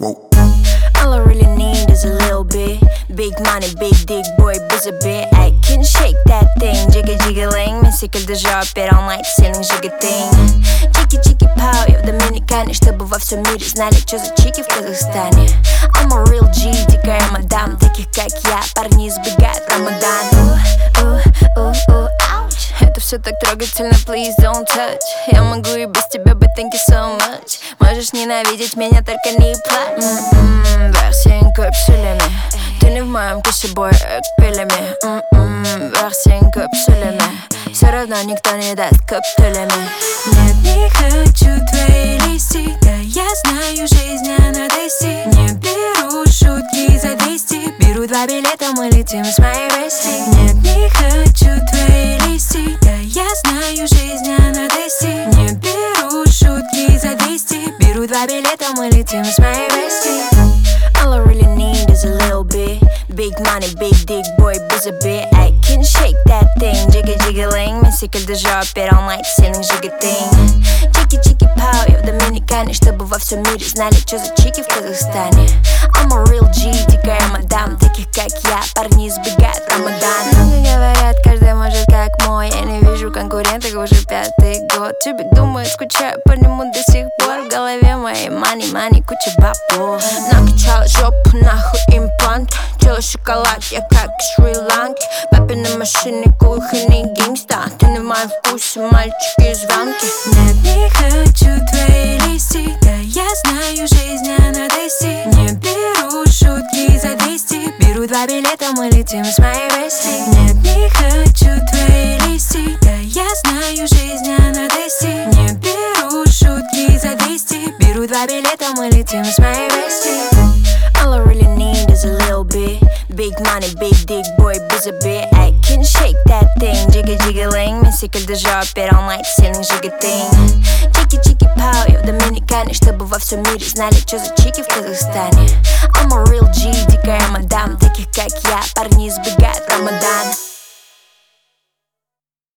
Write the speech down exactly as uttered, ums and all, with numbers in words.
Whoa. All I really need is a little bit. Big money, big dick, boy, без обид. I can shake that thing, jigga-jigga-ling. Мен секільди жопе, all night сильных жигатынь. Чики-чики-пау, я в Доминикане, чтобы во всем мире знали, что за чики в Казахстане. I'm a real G, дикая мадам. Таких, как я, парни избегают Рамадан. У-у-у-у, ауч. Это все так трогательно, please don't touch. Я могу и без тебя быть, thank you so much. Можешь ненавидеть меня, только не плачь. М-м, версия капсулями. Ты не в моем кошебой, экпилями. М-м, версия капсулями. Все равно никто не даст коктейлями. Нет, не хочу твои листи. Да я знаю, жизнь она тести. Не беру шутки за двести. Беру два билета, мы летим с моей вести. Нет, не хочу твои листи. Да я знаю, жизнь она тести. Не беру шутки за двести. Беру два билета, мы летим с моей вести. All I really need is a little bit. Big money, big dick, boy, без обид. I can shake that thing, jigga-jigga-ling. Мен секільди жопе, all night сильных жигатынь. Чики-чики-пау, я в Доминикане, чтобы во всем мире знали, что за чики в Казахстане. I'm a real G, дикая мадам. Таких, как я, парни избегают Рамадан. Много говорят, каждый может как мой. Я не вижу конкурентов уже пятый год. Тюбик думает, скучаю по нему до сих пор. В голове моей money, money, куча бабов. Накачала жопу, нахуй имплант. Чела шоколад, я как из Шри-Ланки. Папины машины, кухонный гангста. Ты не в моем вкусе, мальчик из Ванки. Нет, не хочу твои листи. Да я знаю, жизнь она тести. Не беру шутки за двести. Беру два билета, мы летим с моей вести. Нет, не хочу твои листи. Да я знаю, жизнь она тести. Не беру шутки за двести. Беру два билета, мы летим с моей вести. All I really need is a little bit. Big money, big dick, boy, без обид. I can shake that thing, jigga-jigga-ling. Мен секільди жопе, all night сильных жигатынь. Чики-чики-пау, я в Доминикане, чтобы во всем мире знали, что за чики в Казахстане. I'm a real G,